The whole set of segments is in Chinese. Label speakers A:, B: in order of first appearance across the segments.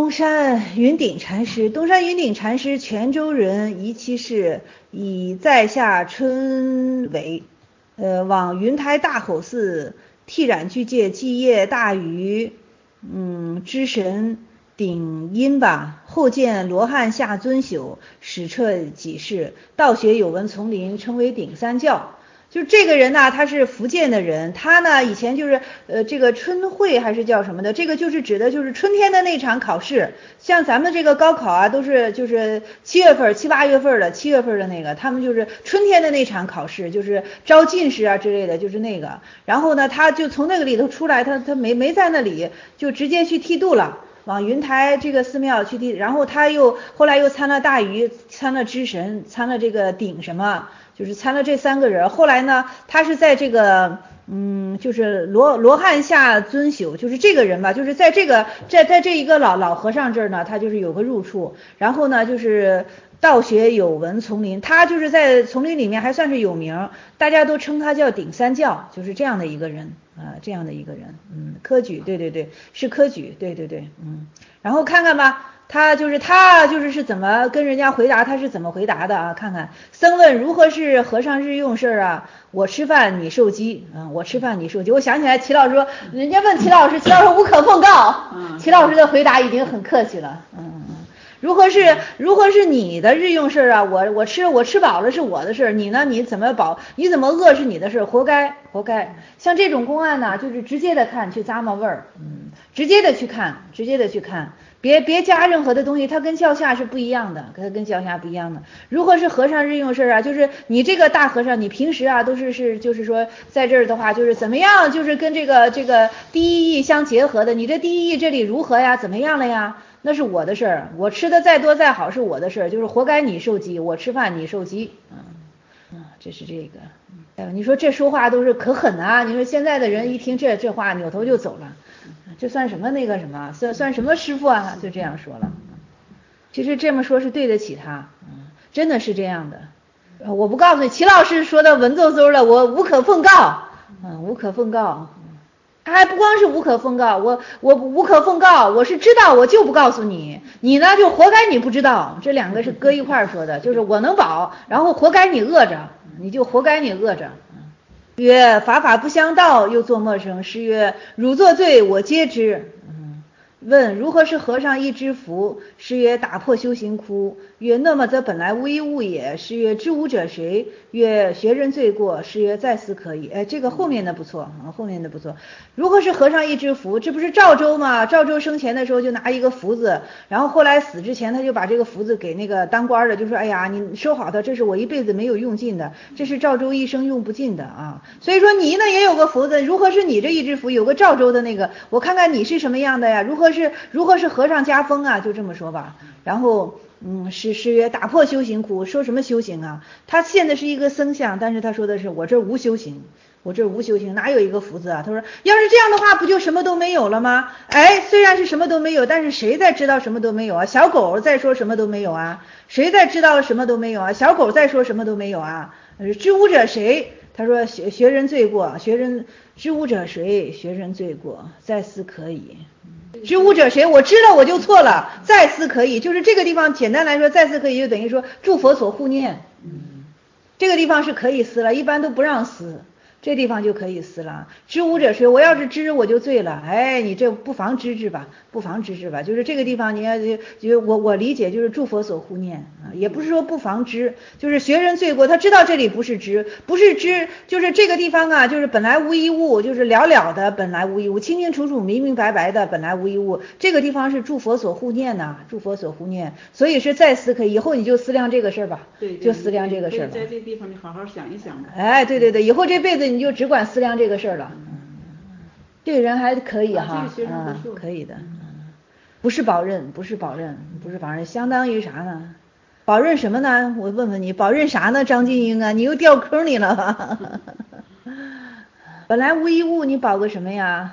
A: 东山云顶禅师，东山云顶禅师，泉州人，宜其氏，以在下春尾，往云台大吼寺，剃染具戒，祭业大于，之神顶阴吧。后见罗汉下尊宿，史彻几世，道学有闻丛林，称为顶三教。就这个人呢，他是福建的人，他呢以前就是这个春会还是叫什么的，这个就是指的就是春天的那场考试，像咱们这个高考啊，都是就是7月份、7、8月份的，7月份的那个，他们就是春天的那场考试，就是招进士啊之类的，就是那个。然后呢，他就从那个里头出来，他没在那里，就直接去剃度了。往云台这个寺庙去剃，然后他后来又参了大禹，参了知神，参了这个顶什么，就是参了这3个人。后来呢，他是在这个就是罗汉下尊宿，就是这个人吧，就是在这个在这一个老和尚这儿呢，他就是有个入处。然后呢，就是道学有闻丛林，他就是在丛林里面还算是有名，大家都称他叫顶三教，就是这样的一个人啊，这样的一个人，科举，对，是科举，对，然后看看吧，他就是怎么跟人家回答，他是怎么回答的啊？看看僧问如何是和尚日用事啊？我吃饭你受饥啊，我吃饭你受饥。我想起来齐老师说，人家问齐老师，齐老师无可奉告，齐老师的回答已经很客气了，如何是你的日用事啊？我吃饱了是我的事，你呢？你怎么饿是你的事，活该。像这种公案呢，就是直接的看，去咂摸味儿，直接的去看，别加任何的东西，它跟教下是不一样的，如何是和尚日用事啊？就是你这个大和尚，你平时啊都是就是说在这儿的话，就是怎么样，就是跟这个第一义相结合的，你这第一义这里如何呀？怎么样了呀？那是我的事儿，我吃的再多再好是我的事儿，就是活该你受饥，我吃饭你受饥，这是这个。你说这说话都是可狠啊！你说现在的人一听这话，扭头就走了，这算什么那个什么？算什么师傅啊？就这样说了。其实这么说是对得起他，真的是这样的。我不告诉你，齐老师说的文绉绉的，我无可奉告，无可奉告。他还不光是无可奉告，我无可奉告，我是知道，我就不告诉你，你呢就活该你不知道，这2个是搁一块儿说的，就是我能保，然后活该你饿着，你就活该你饿着。曰法不相道，又作陌生。诗曰汝作罪，我皆知。问如何是和尚一知福？诗曰打破修行窟。曰那么则本来无一物也。诗曰知无者谁？曰学人罪过。诗曰再思可以。这个后面的不错，如何是和尚一知福？这不是赵州吗？赵州生前的时候就拿一个福字，然后后来死之前他就把这个福字给那个当官的，就说哎呀你收好它，这是我一辈子没有用尽的，这是赵州一生用不尽的啊。所以说你呢也有个福字，如何是你这一只福？有个赵州的那个，我看看你是什么样的呀？如何是和尚家风啊？就这么说吧。然后诗曰打破修行窟。说什么修行啊？他现在是一个僧相，但是他说的是我这无修行，哪有一个福字啊？他说要是这样的话不就什么都没有了吗？虽然是什么都没有，但是谁在知道什么都没有啊？小狗在说什么都没有啊？谁在知道什么都没有啊？小狗在说什么都没有啊？知无者谁？他说学人罪过，知无者谁？学人罪过，再思可以。知无者谁？我知道我就错了，再思可以。就是这个地方简单来说，再思可以就等于说诸佛所护念，这个地方是可以思了，一般都不让思，这地方就可以思了。知无者谁？我要是知我就罪了，你这不妨知吧，就是这个地方你要就我理解就是诸佛所护念啊，也不是说不妨知，就是学人罪过，他知道这里不是知，就是这个地方啊，就是本来无一物，就是了了的本来无一物，清清楚楚明明白白的本来无一物，这个地方是诸佛所护念呐，所以是再思可以，以后你就思量这个事儿吧，就思量这个事儿吧，
B: 在这地方你好好想一想吧。
A: 对，以后这辈子你就只管思量这个事儿了。这个人还可以哈，可以的，不是保任，相当于啥呢？保任什么呢？我问问你，保任啥呢？张金英啊，你又掉坑里了吧？本来无一物，你保个什么呀？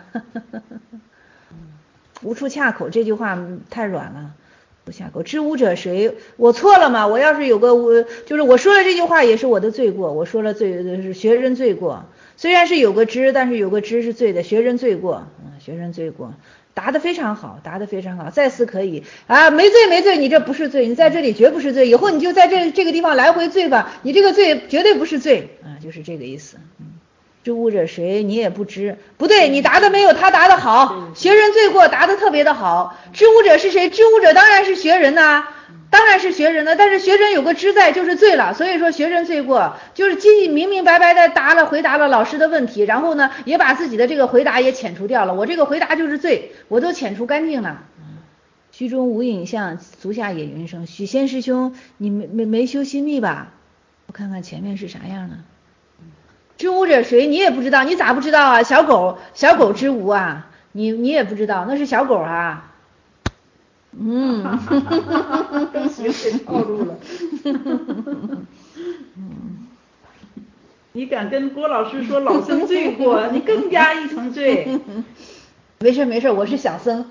A: 无处恰口这句话太软了，不下口。知无者谁？我错了吗？我要是有个就是我说了这句话也是我的罪过，我说了是学人罪过。虽然是有个知，但是有个知是罪的，学人罪过， 答得非常好，答得非常好，再次可以啊，没罪没罪，你这不是罪，你在这里绝不是罪，以后你就在这个地方来回罪吧，你这个罪绝对不是罪啊，就是这个意思。知无者谁，你也不知，不对，你答的没有他答的好，学人罪过答的特别的好。知无者是谁？知无者当然是学人呐，当然是学人了，但是学人有个知在就是罪了，所以说学人罪过就是明明白白的回答了老师的问题，然后呢也把自己的这个回答也遣除掉了，我这个回答就是罪，我都遣除干净了。虚中无影像，足下野云生。许仙师兄，你没修心密吧？我看看前面是啥样呢？知无者谁？你也不知道，你咋不知道啊？小狗知无啊，你也不知道，那是小狗啊。
B: 跟学姐套路了。你敢跟郭老师说老僧罪过，你更加一层罪。
A: 没事，我是小僧。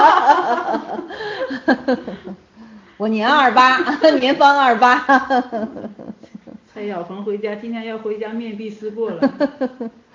A: 我年28，年方28。
B: 蔡小鹏回家，今天要回家面壁思过了。